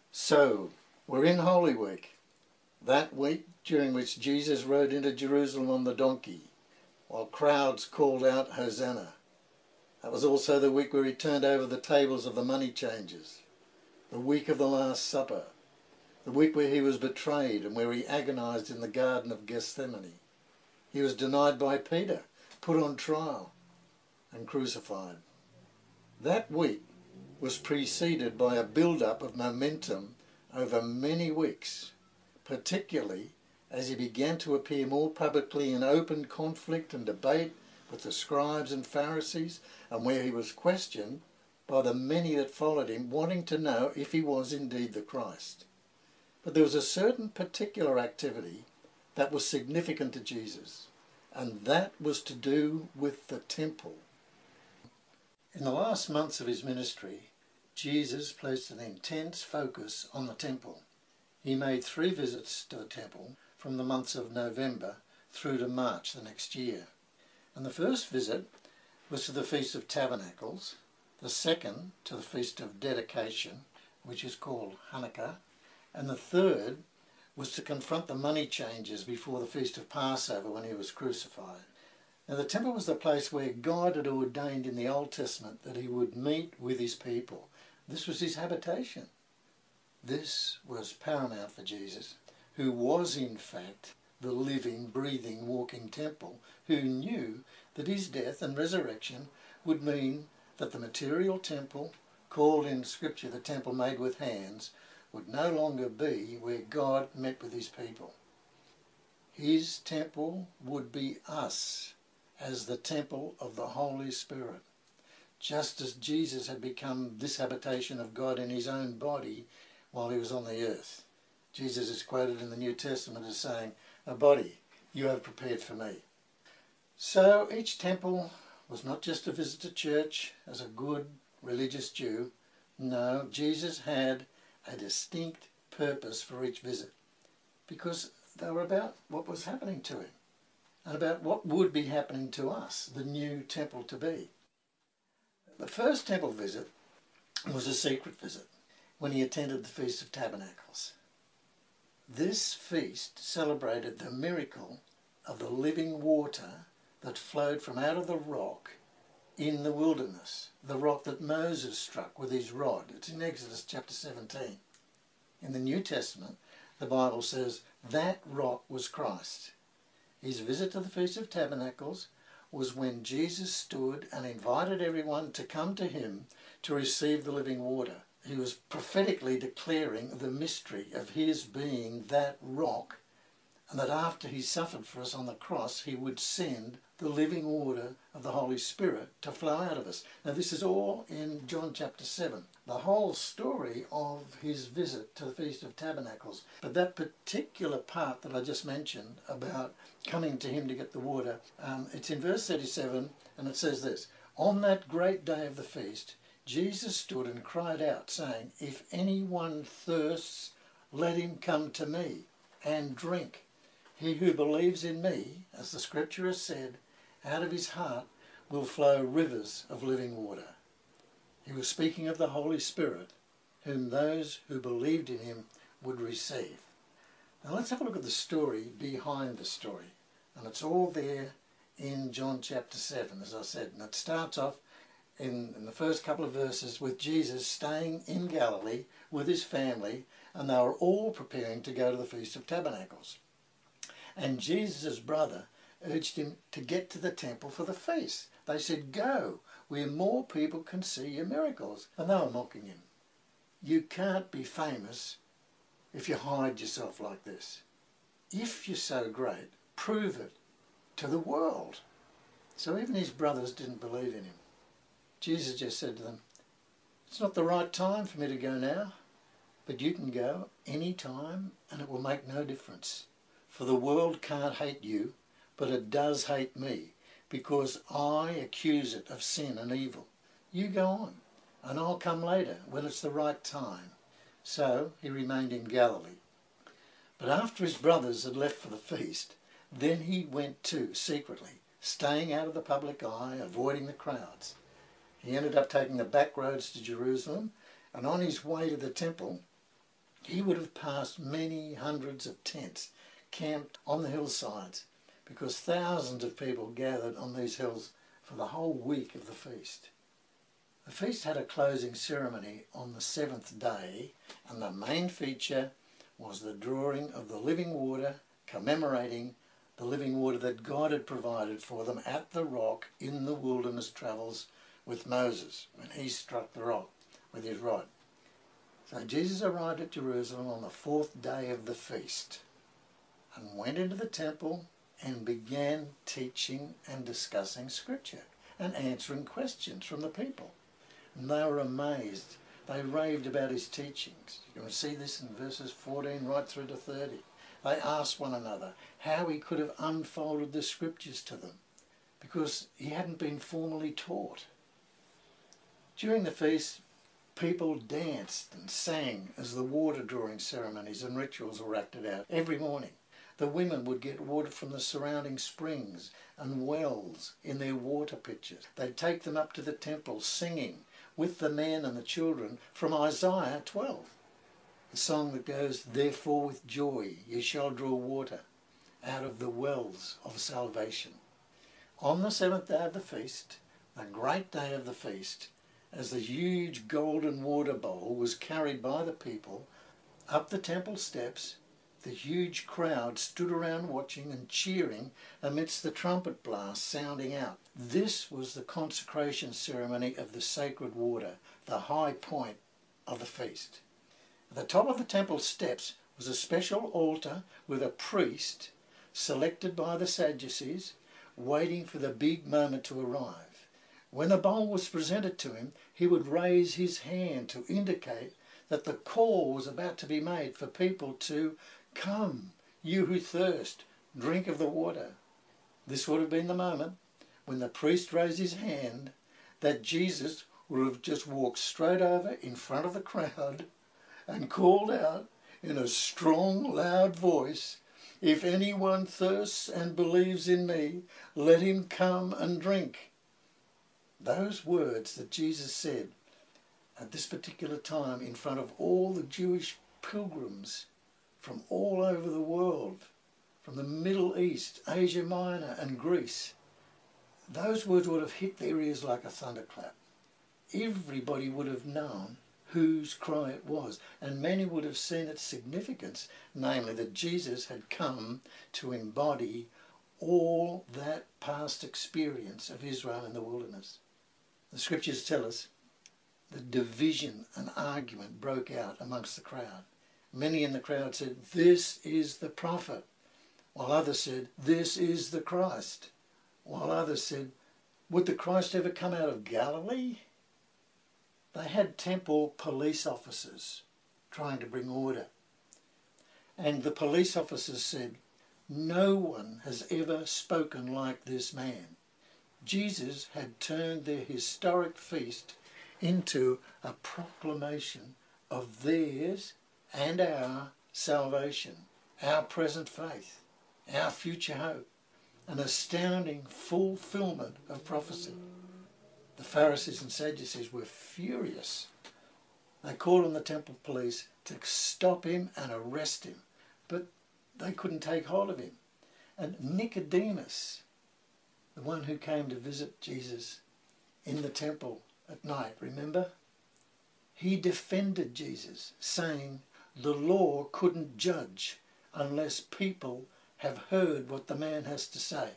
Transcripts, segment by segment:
So, we're in Holy Week, that week during which Jesus rode into Jerusalem on the donkey, while crowds called out, Hosanna. That was also the week where he turned over the tables of the money changers, the week of the Last Supper, the week where he was betrayed and where he agonised in the Garden of Gethsemane. He was denied by Peter, put on trial and crucified. That week was preceded by a build-up of momentum over many weeks, particularly as he began to appear more publicly in open conflict and debate with the scribes and Pharisees, and where he was questioned by the many that followed him, wanting to know if he was indeed the Christ. But there was a certain particular activity that was significant to Jesus, and that was to do with the temple. In the last months of his ministry, Jesus placed an intense focus on the temple. He made 3 visits to the temple from the months of November through to March the next year. And the first visit was to the Feast of Tabernacles, the second to the Feast of Dedication, which is called Hanukkah, and the third was to confront the money changers before the Feast of Passover when he was crucified. Now the temple was the place where God had ordained in the Old Testament that he would meet with his people. This was his habitation. This was paramount for Jesus, who was in fact the living, breathing, walking temple, who knew that his death and resurrection would mean that the material temple, called in Scripture the temple made with hands, would no longer be where God met with his people. His temple would be us, as the temple of the Holy Spirit. Just as Jesus had become this habitation of God in his own body while he was on the earth. Jesus is quoted in the New Testament as saying, "A body you have prepared for me." So each temple was not just a visit to church as a good religious Jew. No, Jesus had a distinct purpose for each visit, because they were about what was happening to him and about what would be happening to us, the new temple to be. The first temple visit was a secret visit when he attended the Feast of Tabernacles. This feast celebrated the miracle of the living water that flowed from out of the rock in the wilderness, the rock that Moses struck with his rod. It's in Exodus chapter 17. In the New Testament, the Bible says that rock was Christ. His visit to the Feast of Tabernacles was when Jesus stood and invited everyone to come to him to receive the living water. He was prophetically declaring the mystery of his being that rock, and that after he suffered for us on the cross, he would send the living water of the Holy Spirit to flow out of us. Now this is all in John chapter 7, the whole story of his visit to the Feast of Tabernacles. But that particular part that I just mentioned about coming to him to get the water, it's in verse 37, and it says this, "On that great day of the feast, Jesus stood and cried out, saying, 'If anyone thirsts, let him come to me and drink. He who believes in me, as the Scripture has said, out of his heart will flow rivers of living water.'" He was speaking of the Holy Spirit, whom those who believed in him would receive. Now let's have a look at the story behind the story. And it's all there in John chapter 7, as I said. And it starts off in the first couple of verses with Jesus staying in Galilee with his family, and they were all preparing to go to the Feast of Tabernacles. And Jesus' brother urged him to get to the temple for the feast. They said, "Go, where more people can see your miracles." And they were mocking him. You can't be famous if you hide yourself like this. If you're so great, prove it to the world. So even his brothers didn't believe in him. Jesus just said to them, "It's not the right time for me to go now, but you can go any time and it will make no difference. For the world can't hate you, but it does hate me, because I accuse it of sin and evil. You go on, and I'll come later when it's the right time." So he remained in Galilee. But after his brothers had left for the feast, then he went too, secretly, staying out of the public eye, avoiding the crowds. He ended up taking the back roads to Jerusalem, and on his way to the temple, He would have passed many hundreds of tents camped on the hillsides, because thousands of people gathered on these hills for the whole week of the feast. The feast had a closing ceremony on the seventh day, and the main feature was the drawing of the living water, commemorating the living water that God had provided for them at the rock in the wilderness travels with Moses, when he struck the rock with his rod. So Jesus arrived at Jerusalem on the fourth day of the feast and went into the temple and began teaching and discussing Scripture and answering questions from the people. And they were amazed. They raved about his teachings. You can see this in verses 14 right through to 30. They asked one another how he could have unfolded the Scriptures to them, because he hadn't been formally taught. During the feast, people danced and sang as the water drawing ceremonies and rituals were acted out every morning. The women would get water from the surrounding springs and wells in their water pitchers. They'd take them up to the temple singing with the men and the children from Isaiah 12. The song that goes, "Therefore with joy ye shall draw water out of the wells of salvation." On the seventh day of the feast, the great day of the feast, as the huge golden water bowl was carried by the people up the temple steps, the huge crowd stood around watching and cheering amidst the trumpet blast sounding out. This was the consecration ceremony of the sacred water, the high point of the feast. At the top of the temple steps was a special altar with a priest selected by the Sadducees, waiting for the big moment to arrive. When the bowl was presented to him, he would raise his hand to indicate that the call was about to be made for people to "Come, you who thirst, drink of the water." This would have been the moment when the priest raised his hand that Jesus would have just walked straight over in front of the crowd and called out in a strong, loud voice, "If anyone thirsts and believes in me, let him come and drink." Those words that Jesus said at this particular time in front of all the Jewish pilgrims from all over the world, from the Middle East, Asia Minor and Greece, those words would have hit their ears like a thunderclap. Everybody would have known whose cry it was, and many would have seen its significance, namely that Jesus had come to embody all that past experience of Israel in the wilderness. The Scriptures tell us that division and argument broke out amongst the crowd. Many in the crowd said, "This is the prophet," while others said, "This is the Christ," while others said, "Would the Christ ever come out of Galilee?" They had temple police officers trying to bring order. And the police officers said, "No one has ever spoken like this man." Jesus had turned their historic feast into a proclamation of theirs and our salvation, our present faith, our future hope, an astounding fulfillment of prophecy. The Pharisees and Sadducees were furious. They called on the temple police to stop him and arrest him, but they couldn't take hold of him. And Nicodemus, the one who came to visit Jesus in the temple at night, remember? He defended Jesus, saying the law couldn't judge unless people have heard what the man has to say.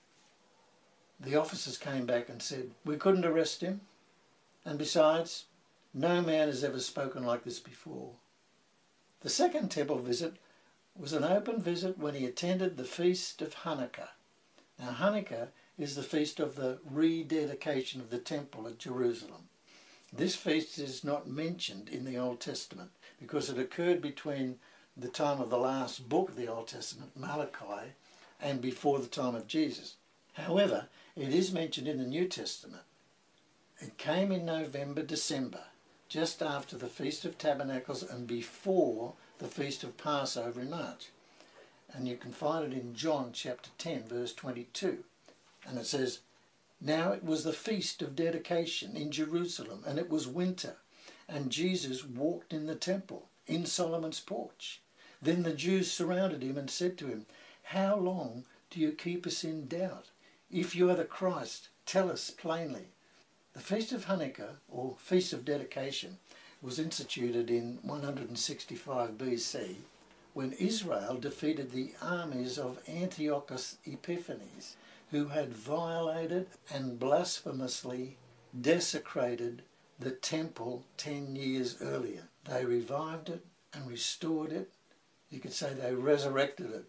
The officers came back and said, "We couldn't arrest him, and besides, no man has ever spoken like this before." The second temple visit was an open visit when he attended the feast of Hanukkah. Now Hanukkah is the feast of the rededication of the temple at Jerusalem. This feast is not mentioned in the Old Testament because it occurred between the time of the last book of the Old Testament, Malachi, and before the time of Jesus. However, it is mentioned in the New Testament. It came in November, December, just after the Feast of Tabernacles and before the Feast of Passover in March. And you can find it in John chapter 10, verse 22. And it says, "Now it was the Feast of Dedication in Jerusalem, and it was winter, and Jesus walked in the temple. in Solomon's porch. Then the Jews surrounded him and said to him, "How long do you keep us in doubt? If you are the Christ, tell us plainly." The Feast of Hanukkah, or Feast of Dedication, was instituted in 165 BC when Israel defeated the armies of Antiochus Epiphanes, who had violated and blasphemously desecrated the temple 10 years earlier. They revived it and restored it. You could say they resurrected it.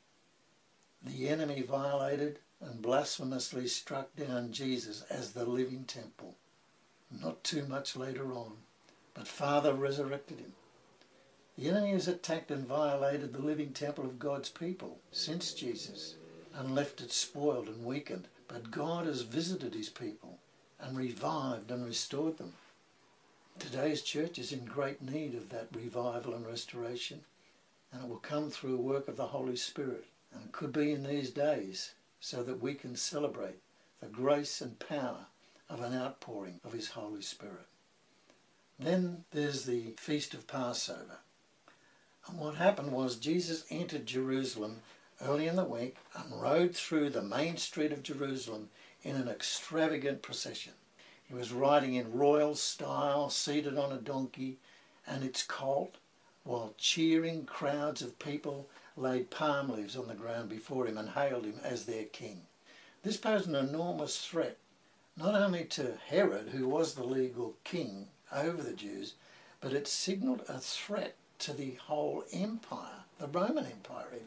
The enemy violated and blasphemously struck down Jesus as the living temple. Not too much later on, but Father resurrected him. The enemy has attacked and violated the living temple of God's people since Jesus and left it spoiled and weakened. But God has visited his people and revived and restored them. Today's church is in great need of that revival and restoration, and it will come through a work of the Holy Spirit. And it could be in these days so that we can celebrate the grace and power of an outpouring of his Holy Spirit. Then there's the Feast of Passover. And what happened was Jesus entered Jerusalem early in the week and rode through the main street of Jerusalem in an extravagant procession. He was riding in royal style, seated on a donkey and its colt, while cheering crowds of people laid palm leaves on the ground before him and hailed him as their king. This posed an enormous threat, not only to Herod, who was the legal king over the Jews, but it signalled a threat to the whole empire, the Roman Empire even.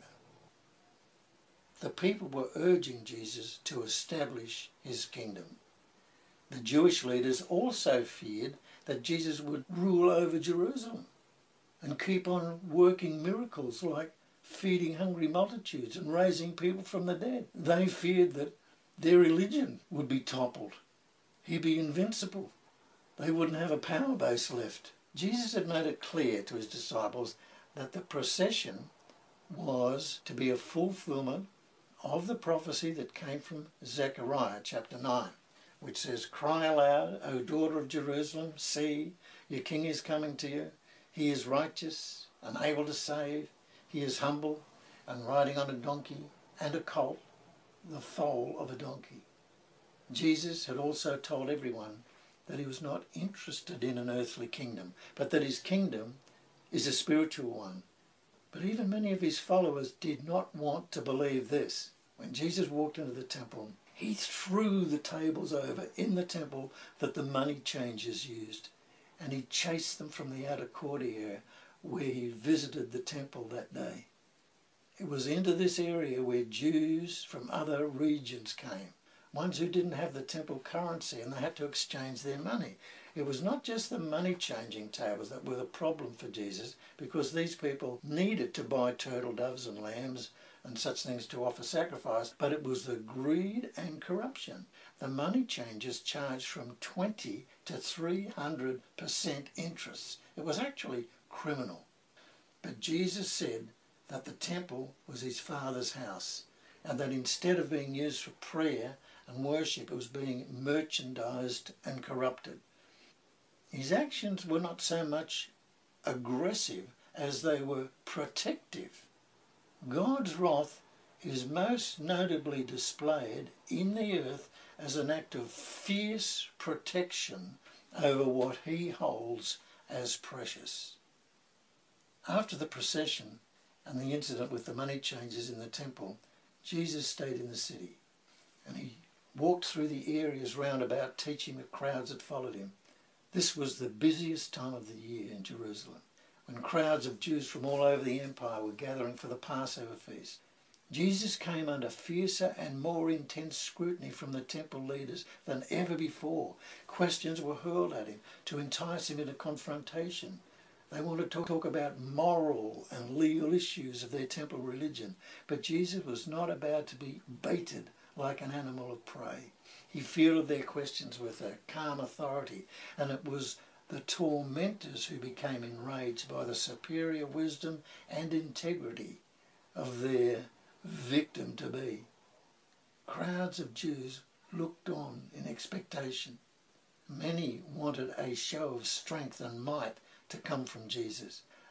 The people were urging Jesus to establish his kingdom. The Jewish leaders also feared that Jesus would rule over Jerusalem and keep on working miracles like feeding hungry multitudes and raising people from the dead. They feared that their religion would be toppled. He'd be invincible. They wouldn't have a power base left. Jesus had made it clear to his disciples that the procession was to be a fulfillment of the prophecy that came from Zechariah chapter 9, which says, "Cry aloud, O daughter of Jerusalem, see, your king is coming to you. He is righteous and able to save. He is humble and riding on a donkey and a colt, the foal of a donkey." Jesus had also told everyone that he was not interested in an earthly kingdom, but that his kingdom is a spiritual one. But even many of his followers did not want to believe this. When Jesus walked into the temple, he threw the tables over in the temple that the money changers used, and he chased them from the outer court area where he visited the temple that day. It was into this area where Jews from other regions came, ones who didn't have the temple currency and they had to exchange their money. It was not just the money-changing tables that were the problem for Jesus, because these people needed to buy turtle doves and lambs and such things to offer sacrifice, but it was the greed and corruption. The money changers charged from 20 to 300% interest. It was actually criminal. But Jesus said that the temple was his Father's house, and that instead of being used for prayer and worship, it was being merchandised and corrupted. His actions were not so much aggressive as they were protective. God's wrath is most notably displayed in the earth as an act of fierce protection over what he holds as precious. After the procession and the incident with the money changers in the temple, Jesus stayed in the city, and he walked through the areas round about teaching the crowds that followed him. This was the busiest time of the year in Jerusalem, when crowds of Jews from all over the empire were gathering for the Passover feast. Jesus came under fiercer and more intense scrutiny from the temple leaders than ever before. Questions were hurled at him to entice him into confrontation. They wanted to talk about moral and legal issues of their temple religion, but Jesus was not about to be baited like an animal of prey. He fielded their questions with a calm authority, and it was the tormentors who became enraged by the superior wisdom and integrity of their victim-to-be. Crowds of Jews looked on in expectation. Many wanted a show of strength and might to come from Jesus.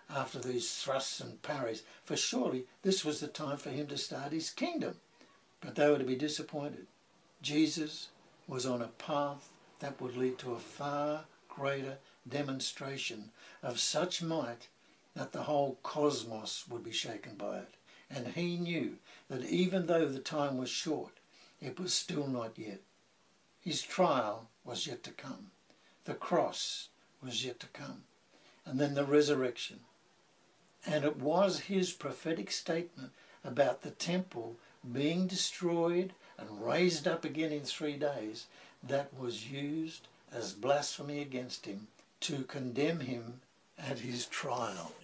after these thrusts and parries, for surely this was the time for him to start his kingdom. But they were to be disappointed. Jesus was on a path that would lead to a far greater demonstration of such might that the whole cosmos would be shaken by it. And he knew that even though the time was short, it was still not yet. His trial was yet to come. The cross was yet to come. And then the resurrection. And it was his prophetic statement about the temple being destroyed and raised up again in 3 days that was used as blasphemy against him to condemn him at his trial.